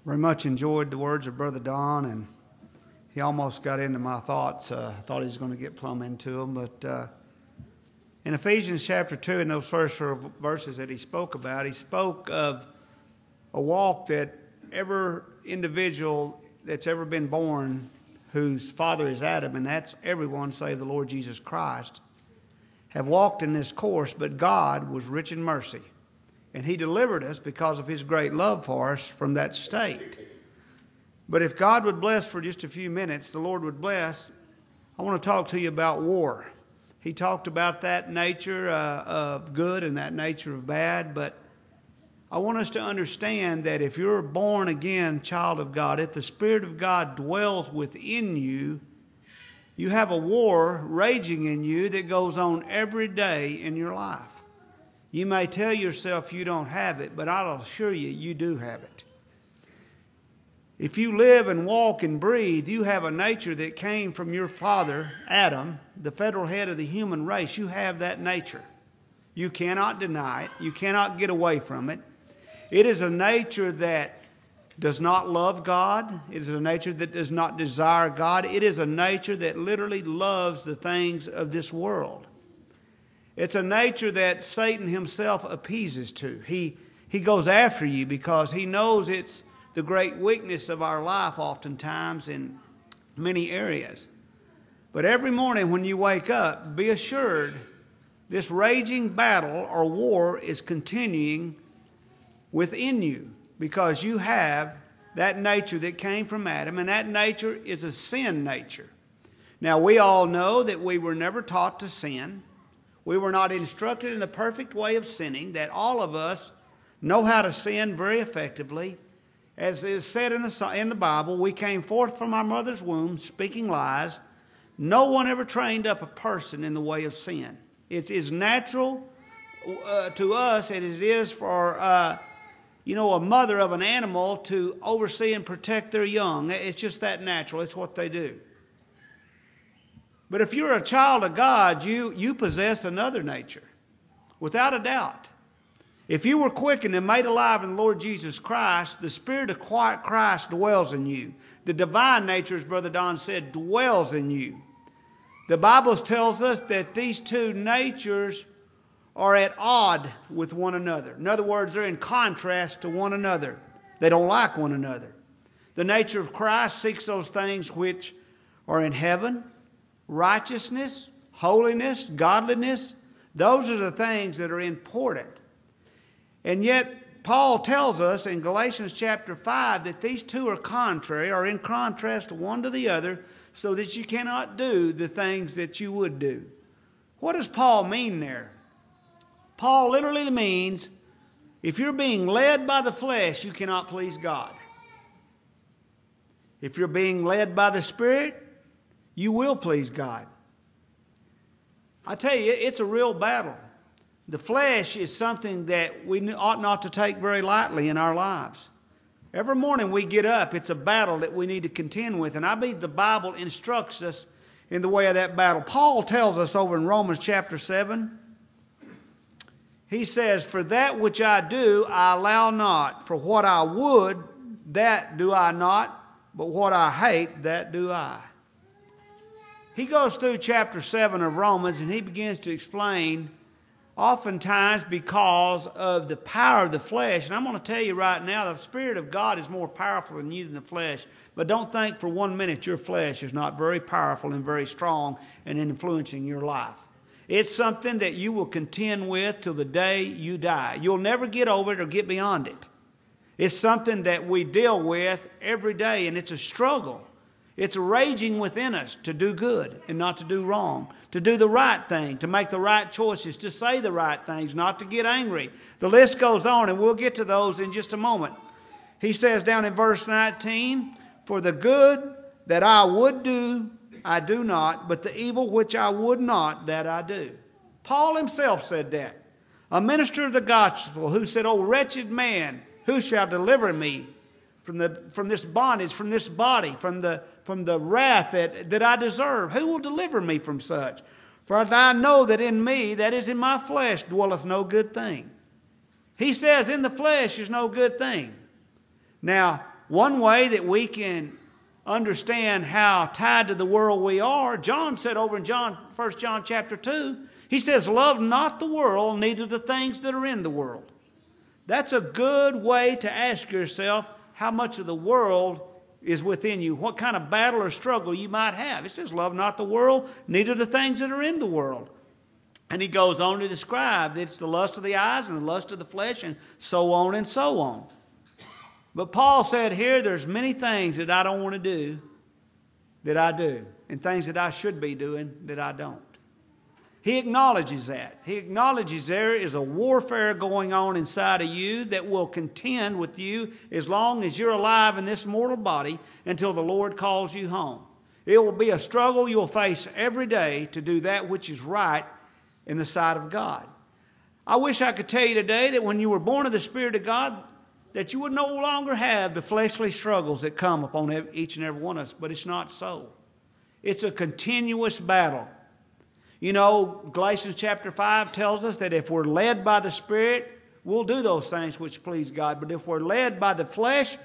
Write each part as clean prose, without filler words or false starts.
Very much enjoyed the words of Brother Don, and he almost got into my thoughts. I thought he was going to get plumb into them, but in Ephesians chapter 2, in those first verses that he spoke about, he spoke of a walk that every individual that's ever been born, whose father is Adam, and that's everyone save the Lord Jesus Christ, have walked in this course, but God was rich in mercy. And he delivered us because of his great love for us from that state. But if God would bless for just a few minutes, the Lord would bless. I want to talk to you about war. He talked about that nature of good and that nature of bad. But I want us to understand that if you're a born again child of God, if the Spirit of God dwells within you, you have a war raging in you that goes on every day in your life. You may tell yourself you don't have it, but I'll assure you, you do have it. If you live and walk and breathe, you have a nature that came from your father, Adam, the federal head of the human race. You have that nature. You cannot deny it. You cannot get away from it. It is a nature that does not love God. It is a nature that does not desire God. It is a nature that literally loves the things of this world. It's a nature that Satan himself appeases to. He goes after you because he knows it's the great weakness of our life oftentimes in many areas. But every morning when you wake up, be assured this raging battle or war is continuing within you because you have that nature that came from Adam, and that nature is a sin nature. Now, we all know that we were never taught to sin. We were not instructed in the perfect way of sinning, that all of us know how to sin very effectively. As is said in the Bible, we came forth from our mother's womb speaking lies. No one ever trained up a person in the way of sin. It's as natural to us as it is for a mother of an animal to oversee and protect their young. It's just that natural. It's what they do. But if you're a child of God, you possess another nature, without a doubt. If you were quickened and made alive in the Lord Jesus Christ, the Spirit of Christ dwells in you. The divine nature, as Brother Don said, dwells in you. The Bible tells us that these two natures are at odds with one another. In other words, they're in contrast to one another. They don't like one another. The nature of Christ seeks those things which are in heaven. Righteousness, holiness, godliness, those are the things that are important. And yet, Paul tells us in Galatians chapter 5 that these two are contrary, or in contrast one to the other, so that you cannot do the things that you would do. What does Paul mean there? Paul literally means if you're being led by the flesh, you cannot please God. If you're being led by the Spirit, you will please God. I tell you, it's a real battle. The flesh is something that we ought not to take very lightly in our lives. Every morning we get up, it's a battle that we need to contend with. And I believe the Bible instructs us in the way of that battle. Paul tells us over in Romans chapter 7, he says, "For that which I do, I allow not. For what I would, that do I not. But what I hate, that do I." He goes through chapter 7 of Romans and he begins to explain, oftentimes because of the power of the flesh. And I'm going to tell you right now, the Spirit of God is more powerful than you than the flesh. But don't think for 1 minute your flesh is not very powerful and very strong and influencing your life. It's something that you will contend with till the day you die. You'll never get over it or get beyond it. It's something that we deal with every day, and it's a struggle. It's raging within us to do good and not to do wrong, to do the right thing, to make the right choices, to say the right things, not to get angry. The list goes on, and we'll get to those in just a moment. He says down in verse 19, "For the good that I would do, I do not, but the evil which I would not, that I do." Paul himself said that. A minister of the gospel who said, "O wretched man, who shall deliver me from this bondage, from this body, from the wrath that I deserve? Who will deliver me from such? For I know that in me, that is in my flesh, dwelleth no good thing." He says in the flesh is no good thing. Now, one way that we can understand how tied to the world we are, John said over in 1 John chapter 2, he says, love not the world, neither the things that are in the world. That's a good way to ask yourself how much of the world is within you, what kind of battle or struggle you might have. It says, love not the world, neither the things that are in the world. And he goes on to describe it's the lust of the eyes and the lust of the flesh and so on and so on. But Paul said here, there's many things that I don't want to do that I do, and things that I should be doing that I don't. He acknowledges that. He acknowledges there is a warfare going on inside of you that will contend with you as long as you're alive in this mortal body until the Lord calls you home. It will be a struggle you'll face every day to do that which is right in the sight of God. I wish I could tell you today that when you were born of the Spirit of God, that you would no longer have the fleshly struggles that come upon each and every one of us, but it's not so. It's a continuous battle. You know, Galatians chapter 5 tells us that if we're led by the Spirit, we'll do those things which please God. But if we're led by the flesh,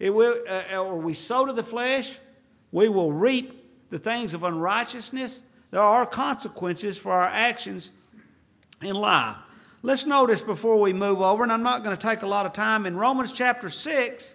or we sow to the flesh, we will reap the things of unrighteousness. There are consequences for our actions in life. Let's notice before we move over, and I'm not going to take a lot of time, in Romans chapter 6,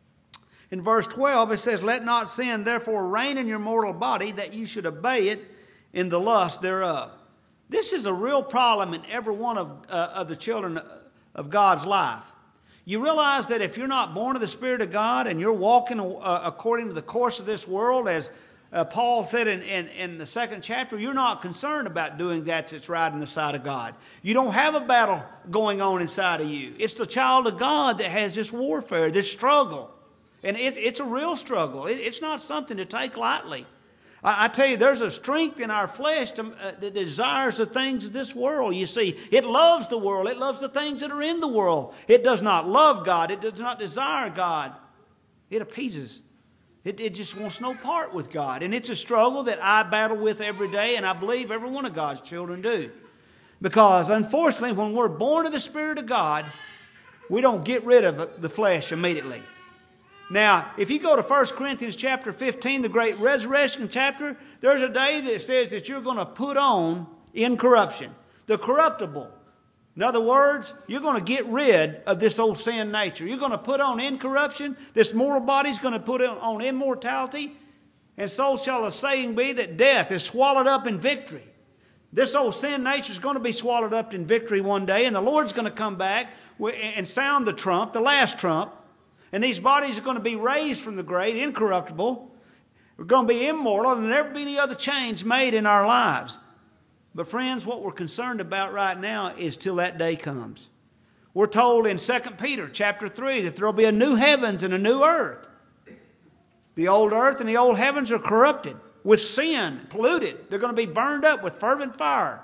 in verse 12, it says, let not sin therefore reign in your mortal body, that you should obey it in the lust thereof. This is a real problem in every one of the children of God's life. You realize that if you're not born of the Spirit of God and you're walking according to the course of this world, as Paul said in the 2nd chapter, you're not concerned about doing that's right in the sight of God. You don't have a battle going on inside of you. It's the child of God that has this warfare, this struggle. And it's a real struggle. It's not something to take lightly. I tell you, there's a strength in our flesh that desires the things of this world. You see, it loves the world. It loves the things that are in the world. It does not love God. It does not desire God. It appeases. It just wants no part with God. And it's a struggle that I battle with every day, and I believe every one of God's children do. Because, unfortunately, when we're born of the Spirit of God, we don't get rid of the flesh immediately. Now, if you go to 1 Corinthians chapter 15, the great resurrection chapter, there's a day that says that you're going to put on incorruption, the corruptible. In other words, you're going to get rid of this old sin nature. You're going to put on incorruption. This mortal body's going to put on immortality. And so shall the saying be that death is swallowed up in victory. This old sin nature is going to be swallowed up in victory one day, and the Lord's going to come back and sound the trump, the last trump. And these bodies are going to be raised from the grave, incorruptible. We're going to be immortal, and there'll never be any other change made in our lives. But friends, what we're concerned about right now is till that day comes. We're told in 2 Peter chapter 3 that there'll be a new heavens and a new earth. The old earth and the old heavens are corrupted with sin, polluted. They're going to be burned up with fervent fire.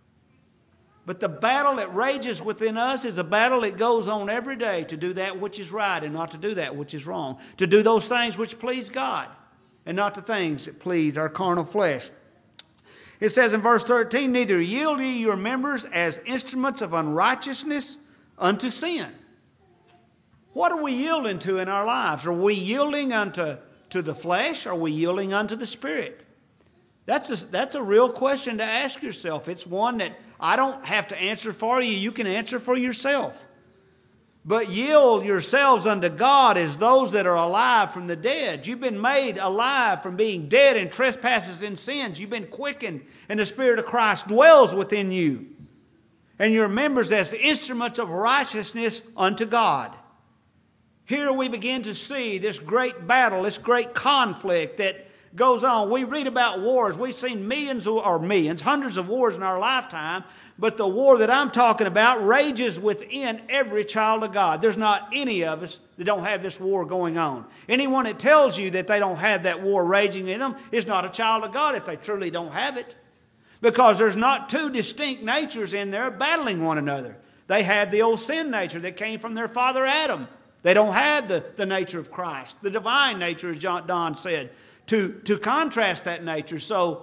But the battle that rages within us is a battle that goes on every day to do that which is right and not to do that which is wrong. To do those things which please God and not the things that please our carnal flesh. It says in verse 13, neither yield ye your members as instruments of unrighteousness unto sin. What are we yielding to in our lives? Are we yielding unto the flesh? Or are we yielding unto the Spirit? That's a real question to ask yourself. It's one that I don't have to answer for you. You can answer for yourself. But yield yourselves unto God as those that are alive from the dead. You've been made alive from being dead in trespasses and sins. You've been quickened, and the Spirit of Christ dwells within you. And your members as instruments of righteousness unto God. Here we begin to see this great battle, this great conflict that goes on. We read about wars. We've seen hundreds of wars in our lifetime. But the war that I'm talking about rages within every child of God. There's not any of us that don't have this war going on. Anyone that tells you that they don't have that war raging in them is not a child of God if they truly don't have it. Because there's not two distinct natures in there battling one another. They have the old sin nature that came from their father Adam. They don't have the nature of Christ, the divine nature, as Don said, to contrast that nature. So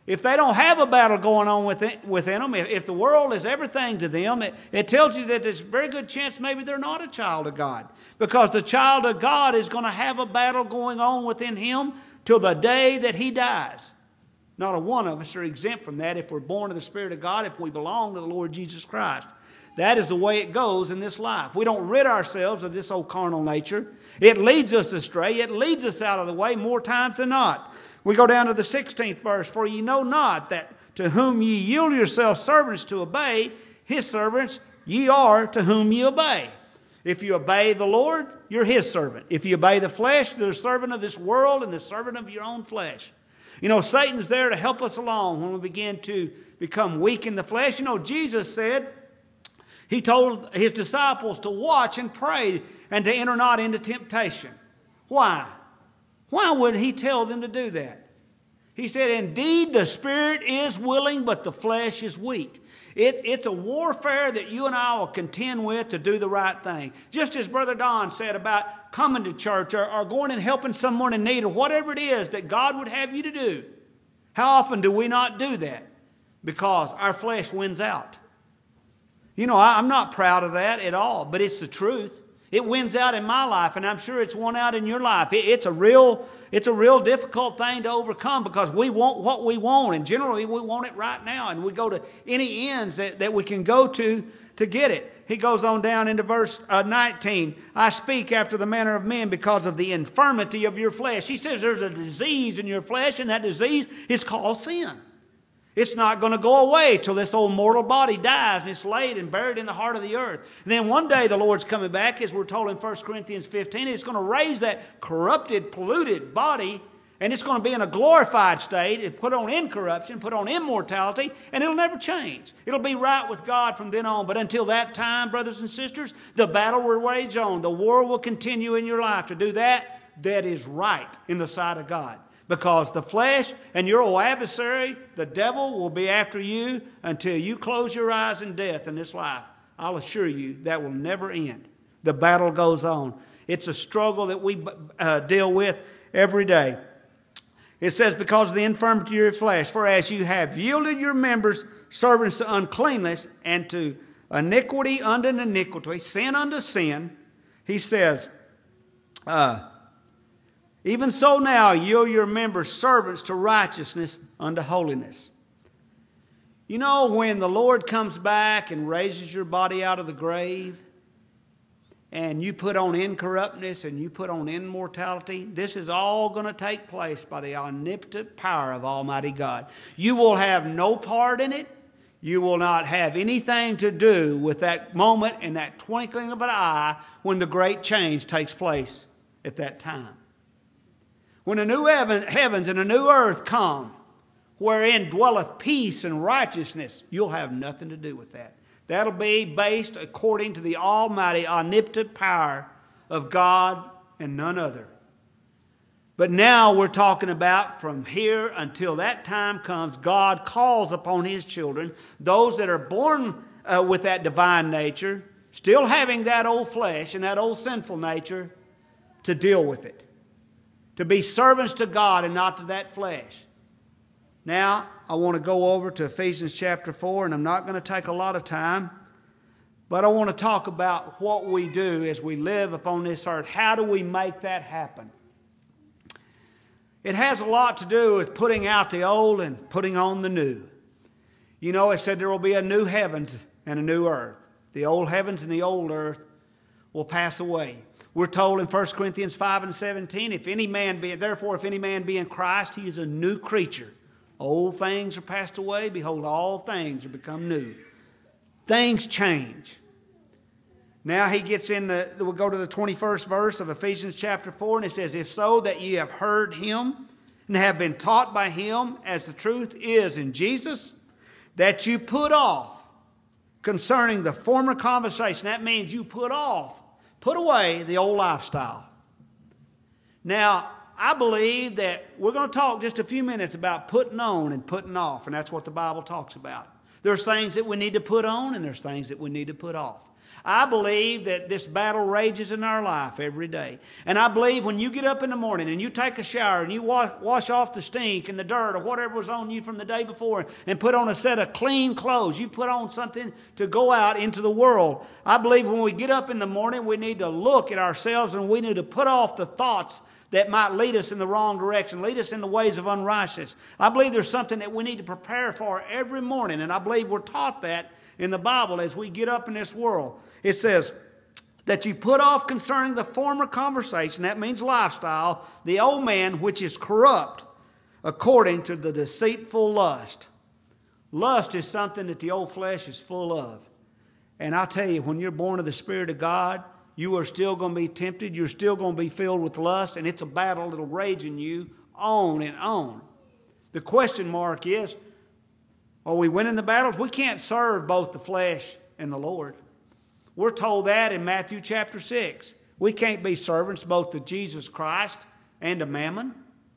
If they don't have a battle going on within them, if the world is everything to them, it tells you that there's a very good chance maybe they're not a child of God. Because the child of God is going to have a battle going on within him till the day that he dies. Not a one of us are exempt from that if we're born of the Spirit of God, if we belong to the Lord Jesus Christ. That is the way it goes in this life. We don't rid ourselves of this old carnal nature. It leads us astray. It leads us out of the way more times than not. We go down to the 16th verse. For ye know not that to whom ye yield yourselves servants to obey, his servants ye are to whom ye obey. If you obey the Lord, you're his servant. If you obey the flesh, you're the servant of this world and the servant of your own flesh. You know, Satan's there to help us along when we begin to become weak in the flesh. You know, Jesus said, he told his disciples to watch and pray and to enter not into temptation. Why? Why would he tell them to do that? He said, indeed, the spirit is willing, but the flesh is weak. It's a warfare that you and I will contend with to do the right thing. Just as Brother Don said about coming to church or going and helping someone in need or whatever it is that God would have you to do. How often do we not do that? Because our flesh wins out. You know, I'm not proud of that at all, but it's the truth. It wins out in my life, and I'm sure it's won out in your life. It's a real difficult thing to overcome because we want what we want, and generally we want it right now, and we go to any ends that we can go to get it. He goes on down into verse 19. I speak after the manner of men because of the infirmity of your flesh. He says there's a disease in your flesh, and that disease is called sin. It's not going to go away till this old mortal body dies and it's laid and buried in the heart of the earth. And then one day the Lord's coming back, as we're told in 1 Corinthians 15. It's going to raise that corrupted, polluted body, and it's going to be in a glorified state. It put on incorruption, put on immortality, and it'll never change. It'll be right with God from then on. But until that time, brothers and sisters, the battle will rage on. The war will continue in your life to do that is right in the sight of God. Because the flesh and your old adversary, the devil, will be after you until you close your eyes in death in this life. I'll assure you that will never end. The battle goes on. It's a struggle that we deal with every day. It says, because of the infirmity of your flesh, for as you have yielded your members servants to uncleanness and to iniquity unto iniquity, sin unto sin, he says, even so now yield your members servants to righteousness unto holiness. You know, when the Lord comes back and raises your body out of the grave, and you put on incorruptness and you put on immortality, this is all going to take place by the omnipotent power of Almighty God. You will have no part in it. You will not have anything to do with that moment and that twinkling of an eye when the great change takes place at that time. When a new heavens and a new earth come, wherein dwelleth peace and righteousness, you'll have nothing to do with that. That'll be based according to the almighty, omnipotent power of God and none other. But now we're talking about from here until that time comes, God calls upon His children, those that are born with that divine nature, still having that old flesh and that old sinful nature, to deal with it. To be servants to God and not to that flesh. Now, I want to go over to Ephesians chapter 4, and I'm not going to take a lot of time, but I want to talk about what we do as we live upon this earth. How do we make that happen? It has a lot to do with putting out the old and putting on the new. You know, it said there will be a new heavens and a new earth. The old heavens and the old earth will pass away. We're told in 1 Corinthians 5:17, if any man be in Christ, he is a new creature. Old things are passed away. Behold, all things are become new. Things change. Now he gets we'll go to the 21st verse of Ephesians chapter 4, and it says, if so that ye have heard him and have been taught by him, as the truth is in Jesus, that you put off concerning the former conversation. That means you put away the old lifestyle. Now, I believe that we're going to talk just a few minutes about putting on and putting off, and that's what the Bible talks about. There's things that we need to put on, and there's things that we need to put off. I believe that this battle rages in our life every day. And I believe when you get up in the morning and you take a shower and you wash off the stink and the dirt or whatever was on you from the day before and put on a set of clean clothes, you put on something to go out into the world. I believe when we get up in the morning, we need to look at ourselves and we need to put off the thoughts that might lead us in the wrong direction, lead us in the ways of unrighteousness. I believe there's something that we need to prepare for every morning, and I believe we're taught that in the Bible as we get up in this world. It says that you put off concerning the former conversation, that means lifestyle, the old man which is corrupt according to the deceitful lust. Lust is something that the old flesh is full of. And I'll tell you, when you're born of the Spirit of God, you are still going to be tempted. You're still going to be filled with lust, and it's a battle that'll rage in you on and on. The question mark is, are we winning the battles? We can't serve both the flesh and the Lord. We're told that in Matthew chapter 6. We can't be servants both to Jesus Christ and to mammon.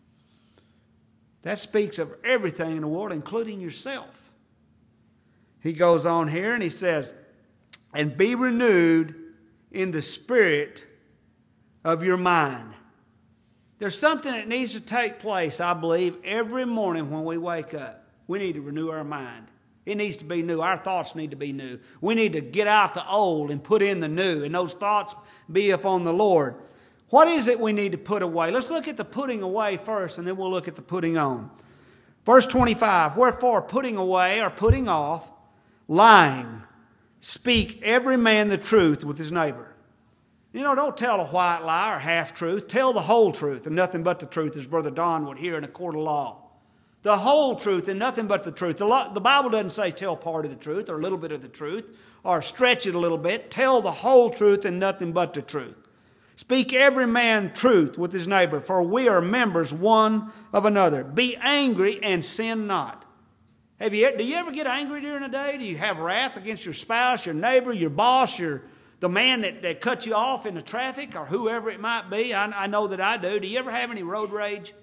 That speaks of everything in the world, including yourself. He goes on here and he says, and be renewed in the spirit of your mind. There's something that needs to take place, I believe, every morning when we wake up. We need to renew our mind. It needs to be new. Our thoughts need to be new. We need to get out the old and put in the new, and those thoughts be upon the Lord. What is it we need to put away? Let's look at the putting away first, and then we'll look at the putting on. Verse 25, wherefore putting away or putting off lying, speak every man the truth with his neighbor. You know, don't tell a white lie or half-truth. Tell the whole truth and nothing but the truth, as Brother Don would hear in a court of law. The whole truth and nothing but the truth. The Bible doesn't say tell part of the truth or a little bit of the truth or stretch it a little bit. Tell the whole truth and nothing but the truth. Speak every man truth with his neighbor, for we are members one of another. Be angry and sin not. Do you ever get angry during the day? Do you have wrath against your spouse, your neighbor, your boss, the man that cut you off in the traffic, or whoever it might be? I know that I do. Do you ever have any road rage?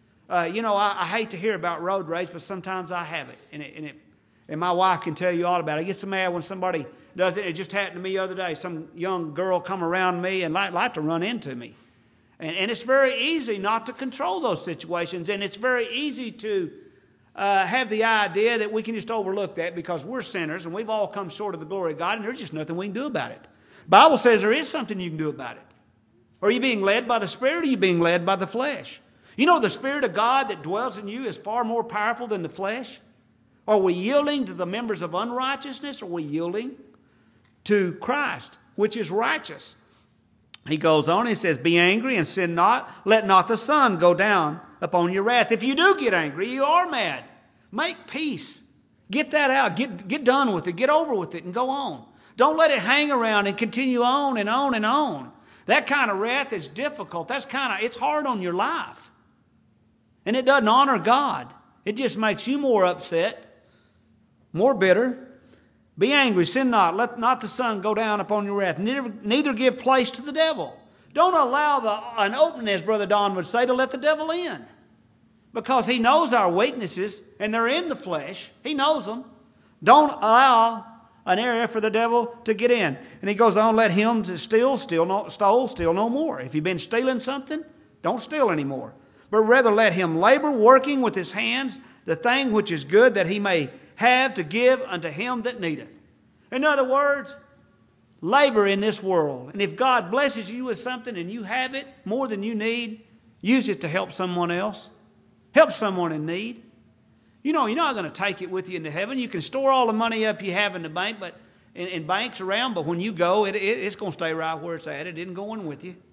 I hate to hear about road rage, but sometimes I have it. And my wife can tell you all about it. I get so mad when somebody does it. It just happened to me the other day. Some young girl come around me and like to run into me. And it's very easy not to control those situations. And it's very easy to have the idea that we can just overlook that because we're sinners and we've all come short of the glory of God and there's just nothing we can do about it. The Bible says there is something you can do about it. Are you being led by the Spirit or are you being led by the flesh? You know the Spirit of God that dwells in you is far more powerful than the flesh. Are we yielding to the members of unrighteousness or are we yielding to Christ, which is righteous? He goes on, he says, be angry and sin not. Let not the sun go down upon your wrath. If you do get angry, you are mad. Make peace. Get that out. Get done with it. Get over with it and go on. Don't let it hang around and continue on and on and on. That kind of wrath is difficult. It's hard on your life. And it doesn't honor God. It just makes you more upset, more bitter. Be angry, sin not. Let not the sun go down upon your wrath. Neither give place to the devil. Don't allow an opening, as Brother Don would say, to let the devil in. Because he knows our weaknesses, and they're in the flesh. He knows them. Don't allow an area for the devil to get in. And he goes on, let him steal no more. If you've been stealing something, don't steal anymore. But rather let him labor, working with his hands, the thing which is good, that he may have to give unto him that needeth. In other words, labor in this world. And if God blesses you with something and you have it more than you need, use it to help someone else. Help someone in need. You know, you're not going to take it with you into heaven. You can store all the money up you have in the bank, but in banks around, but when you go, it's going to stay right where it's at. It isn't going with you.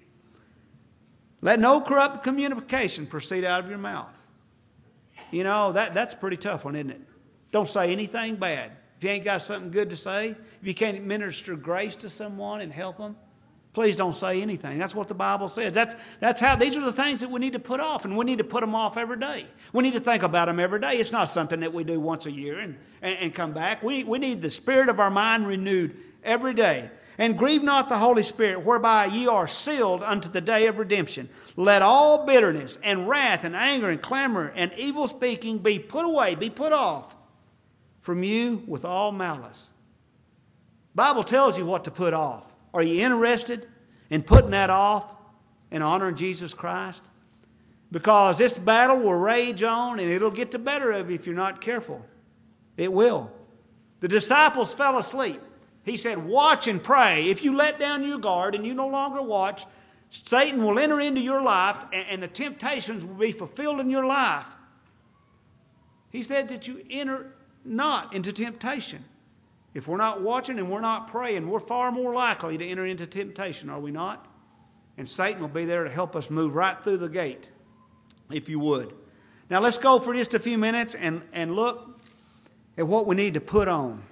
Let no corrupt communication proceed out of your mouth. You know, that's a pretty tough one, isn't it? Don't say anything bad. If you ain't got something good to say, if you can't minister grace to someone and help them, please don't say anything. That's what the Bible says. That's how these are the things that we need to put off, and we need to put them off every day. We need to think about them every day. It's not something that we do once a year and come back. We need the spirit of our mind renewed every day. And grieve not the Holy Spirit, whereby ye are sealed unto the day of redemption. Let all bitterness and wrath and anger and clamor and evil speaking be put away, be put off from you with all malice. Bible tells you what to put off. Are you interested in putting that off and honoring Jesus Christ? Because this battle will rage on and it'll get the better of you if you're not careful. It will. The disciples fell asleep. He said, watch and pray. If you let down your guard and you no longer watch, Satan will enter into your life and the temptations will be fulfilled in your life. He said that you enter not into temptation. If we're not watching and we're not praying, we're far more likely to enter into temptation, are we not? And Satan will be there to help us move right through the gate, if you would. Now let's go for just a few minutes and look at what we need to put on.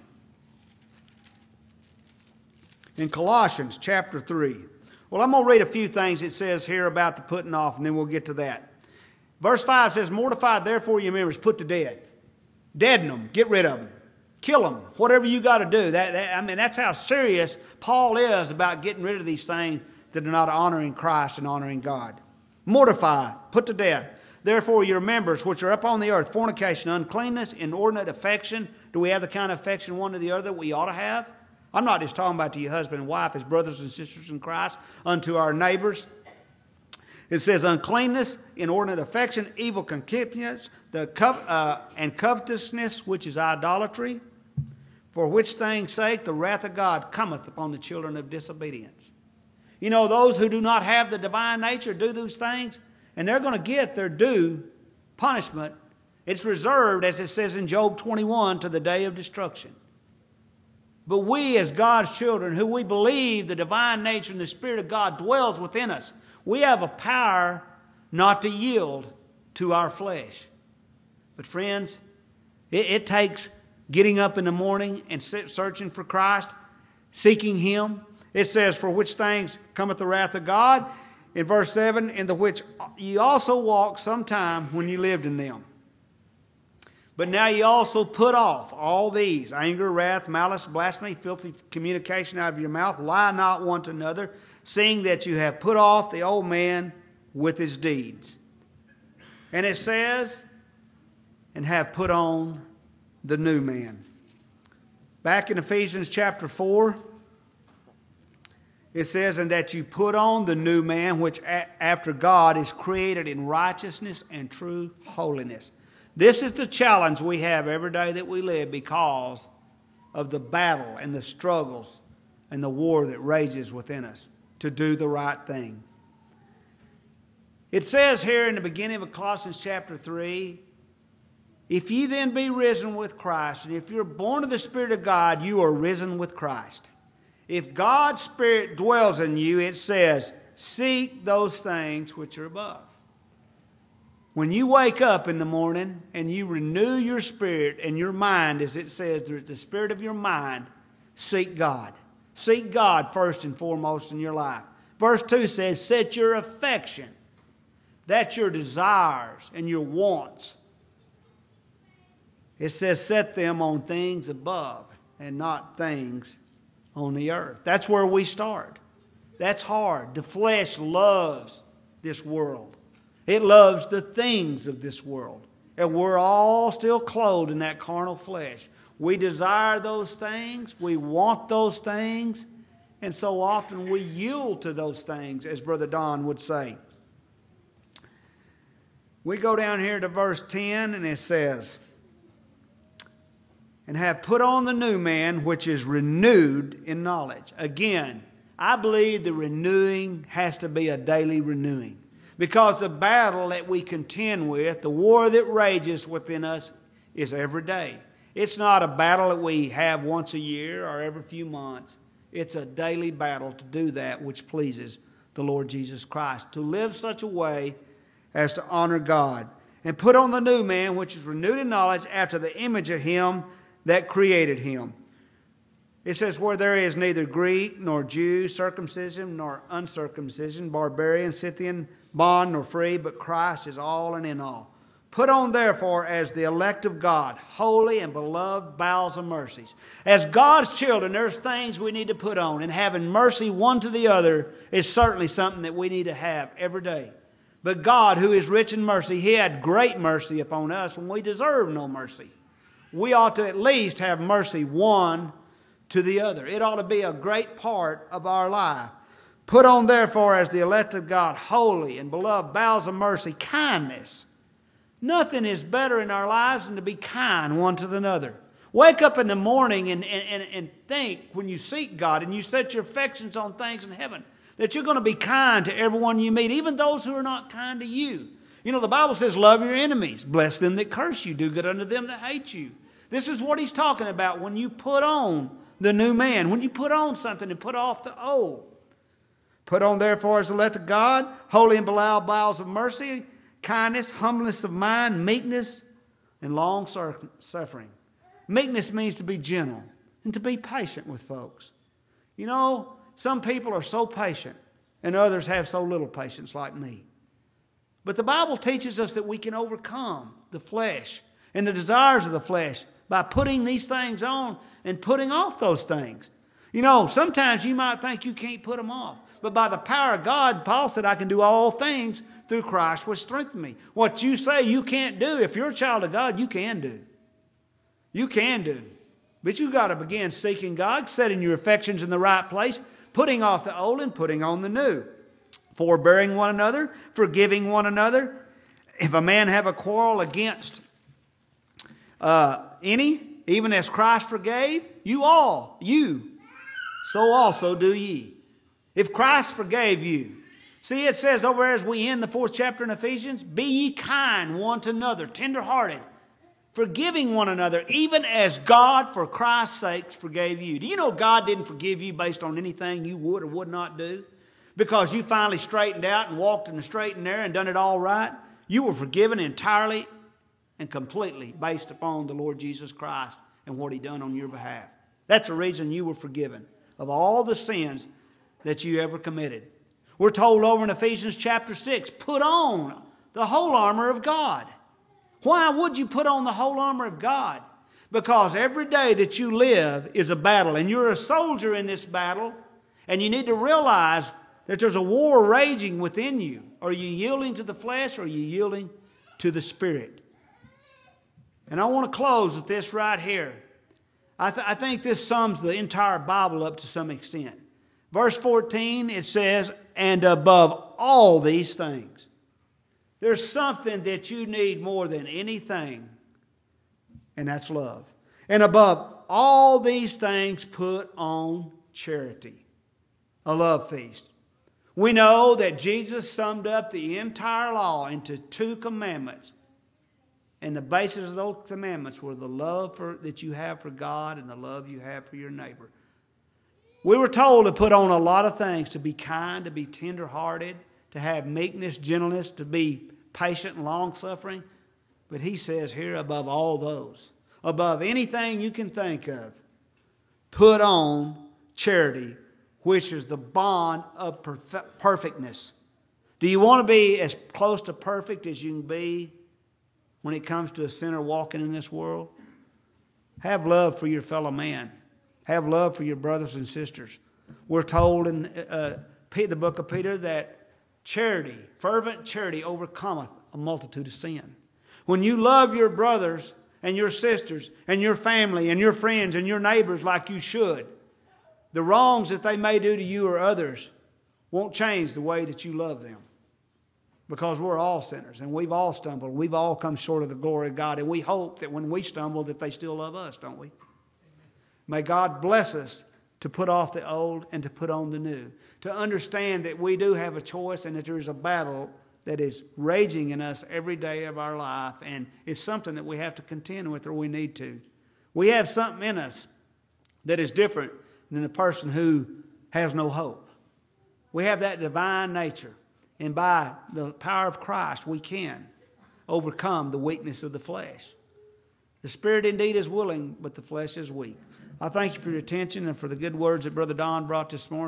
In Colossians chapter 3. Well, I'm going to read a few things it says here about the putting off, and then we'll get to that. Verse 5 says, mortify therefore your members, put to death. Deaden them, get rid of them. Kill them, whatever you got to do. That's how serious Paul is about getting rid of these things that are not honoring Christ and honoring God. Mortify, put to death. Therefore your members which are upon the earth, fornication, uncleanness, inordinate affection. Do we have the kind of affection one to the other that we ought to have? I'm not just talking about to your husband and wife as brothers and sisters in Christ, unto our neighbors. It says uncleanness, inordinate affection, evil concupiscence, and covetousness, which is idolatry, for which things' sake the wrath of God cometh upon the children of disobedience. You know, those who do not have the divine nature do those things, and they're going to get their due punishment. It's reserved, as it says in Job 21, to the day of destruction. But we as God's children, who we believe the divine nature and the Spirit of God dwells within us, we have a power not to yield to our flesh. But friends, it takes getting up in the morning and searching for Christ, seeking Him. It says, for which things cometh the wrath of God, in verse 7, in the which ye also walked sometime when ye lived in them. But now ye also put off all these, anger, wrath, malice, blasphemy, filthy communication out of your mouth. Lie not one to another, seeing that you have put off the old man with his deeds. And it says, and have put on the new man. Back in Ephesians chapter 4, it says, and that you put on the new man, which after God is created in righteousness and true holiness. This is the challenge we have every day that we live because of the battle and the struggles and the war that rages within us to do the right thing. It says here in the beginning of Colossians chapter 3, if ye then be risen with Christ, and if you're born of the Spirit of God, you are risen with Christ. If God's Spirit dwells in you, it says, seek those things which are above. When you wake up in the morning and you renew your spirit and your mind, as it says, there's the spirit of your mind, seek God. Seek God first and foremost in your life. Verse 2 says, set your affection. That's your desires and your wants. It says, set them on things above and not things on the earth. That's where we start. That's hard. The flesh loves this world. It loves the things of this world. And we're all still clothed in that carnal flesh. We desire those things. We want those things. And so often we yield to those things, as Brother Don would say. We go down here to verse 10, and it says, and have put on the new man, which is renewed in knowledge. Again, I believe the renewing has to be a daily renewing. Because the battle that we contend with, the war that rages within us, is every day. It's not a battle that we have once a year or every few months. It's a daily battle to do that which pleases the Lord Jesus Christ. To live such a way as to honor God. And put on the new man, which is renewed in knowledge after the image of Him that created him. It says, where there is neither Greek nor Jew, circumcision nor uncircumcision, barbarian, Scythian, bond nor free, but Christ is all and in all. Put on therefore as the elect of God, holy and beloved bowels of mercies. As God's children, there's things we need to put on, and having mercy one to the other is certainly something that we need to have every day. But God, who is rich in mercy, He had great mercy upon us when we deserve no mercy. We ought to at least have mercy one to the other. It ought to be a great part of our life. Put on therefore as the elect of God, holy and beloved, bowels of mercy, kindness. Nothing is better in our lives than to be kind one to another. Wake up in the morning and think when you seek God and you set your affections on things in heaven that you're going to be kind to everyone you meet, even those who are not kind to you. You know, the Bible says, love your enemies, bless them that curse you, do good unto them that hate you. This is what he's talking about when you put on the new man, when you put on something and put off the old. Put on therefore as the elect of God, holy and beloved, bowels of mercy, kindness, humbleness of mind, meekness, and long suffering. Meekness means to be gentle and to be patient with folks. You know, some people are so patient and others have so little patience like me. But the Bible teaches us that we can overcome the flesh and the desires of the flesh by putting these things on and putting off those things. You know, sometimes you might think you can't put them off. But by the power of God, Paul said, I can do all things through Christ which strengthens me. What you say you can't do, if you're a child of God, you can do. You can do. But you've got to begin seeking God, setting your affections in the right place, putting off the old and putting on the new. Forbearing one another, forgiving one another. If a man have a quarrel against any, even as Christ forgave, you, so also do ye. If Christ forgave you. See, it says over as we end the 4th chapter in Ephesians, be ye kind one to another, tenderhearted, forgiving one another, even as God for Christ's sake forgave you. Do you know God didn't forgive you based on anything you would or would not do? Because you finally straightened out and walked in the straight and narrow and done it all right. You were forgiven entirely and completely based upon the Lord Jesus Christ and what He done on your behalf. That's the reason you were forgiven of all the sins that you ever committed. We're told over in Ephesians chapter 6, put on the whole armor of God. Why would you put on the whole armor of God? Because every day that you live is a battle, and you're a soldier in this battle, and you need to realize that there's a war raging within you. Are you yielding to the flesh, or are you yielding to the Spirit? And I want to close with this right here. I think this sums the entire Bible up to some extent. Verse 14, it says, and above all these things. There's something that you need more than anything, and that's love. And above all these things, put on charity, a love feast. We know that Jesus summed up the entire law into 2 commandments. And the basis of those commandments were the love that you have for God and the love you have for your neighbor. We were told to put on a lot of things, to be kind, to be tender-hearted, to have meekness, gentleness, to be patient and long-suffering. But he says here, above all those, above anything you can think of, put on charity, which is the bond of perfectness. Do you want to be as close to perfect as you can be when it comes to a sinner walking in this world? Have love for your fellow man. Have love for your brothers and sisters. We're told in the book of Peter that charity, fervent charity, overcometh a multitude of sin. When you love your brothers and your sisters and your family and your friends and your neighbors like you should, the wrongs that they may do to you or others won't change the way that you love them. Because we're all sinners and we've all stumbled. We've all come short of the glory of God. And we hope that when we stumble that they still love us, don't we? May God bless us to put off the old and to put on the new. To understand that we do have a choice and that there is a battle that is raging in us every day of our life. And it's something that we have to contend with, or we need to. We have something in us that is different than the person who has no hope. We have that divine nature. And by the power of Christ, we can overcome the weakness of the flesh. The spirit indeed is willing, but the flesh is weak. I thank you for your attention and for the good words that Brother Don brought this morning.